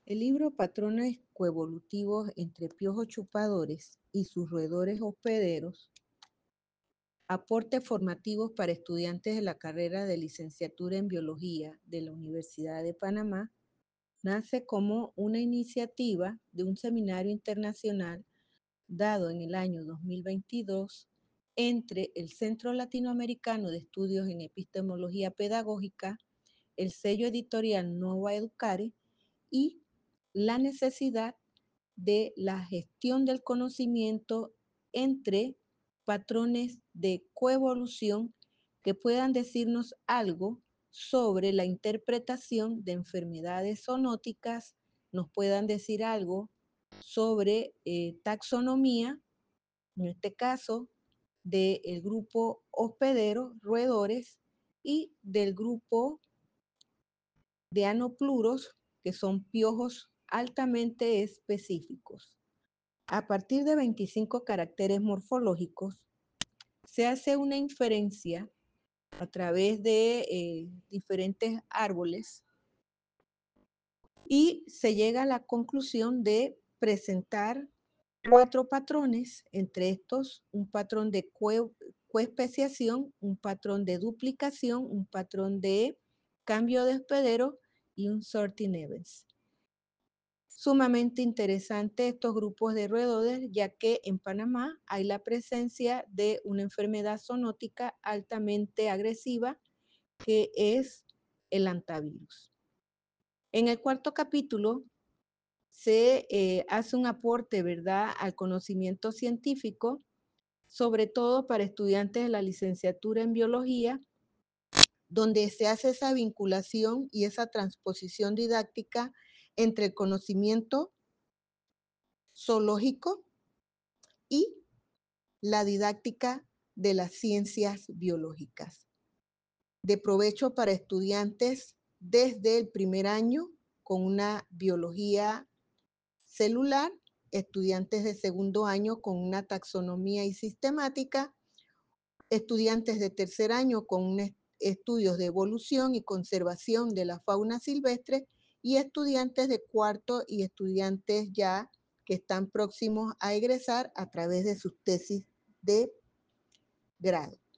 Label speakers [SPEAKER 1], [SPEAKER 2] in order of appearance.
[SPEAKER 1] El libro Patrones coevolutivos entre piojos chupadores y sus roedores hospederos, aportes formativos para estudiantes de la carrera de licenciatura en biología de la Universidad de Panamá, nace como una iniciativa de un seminario internacional dado en el año 2022 entre el Centro Latinoamericano de Estudios en Epistemología Pedagógica, el sello editorial Nova Educare y la necesidad de la gestión del conocimiento entre patrones de coevolución que puedan decirnos algo sobre la interpretación de enfermedades zoonóticas, nos puedan decir algo sobre taxonomía, en este caso del grupo hospedero, roedores, y del grupo de anopluros, que son piojos altamente específicos. A partir de 25 caracteres morfológicos, se hace una inferencia a través de diferentes árboles y se llega a la conclusión de presentar 4 patrones, entre estos un patrón de coespeciación, un patrón de duplicación, un patrón de cambio de hospedero y un sorting events. Sumamente interesante estos grupos de roedores, ya que en Panamá hay la presencia de una enfermedad zoonótica altamente agresiva que es el hantavirus. En el cuarto capítulo se hace un aporte, ¿verdad?, al conocimiento científico, sobre todo para estudiantes de la licenciatura en biología, donde se hace esa vinculación y esa transposición didáctica entre el conocimiento zoológico y la didáctica de las ciencias biológicas. De provecho para estudiantes desde el primer año con una biología celular, estudiantes de segundo año con una taxonomía y sistemática, estudiantes de tercer año con estudios de evolución y conservación de la fauna silvestre y estudiantes de cuarto y estudiantes ya que están próximos a egresar a través de sus tesis de grado.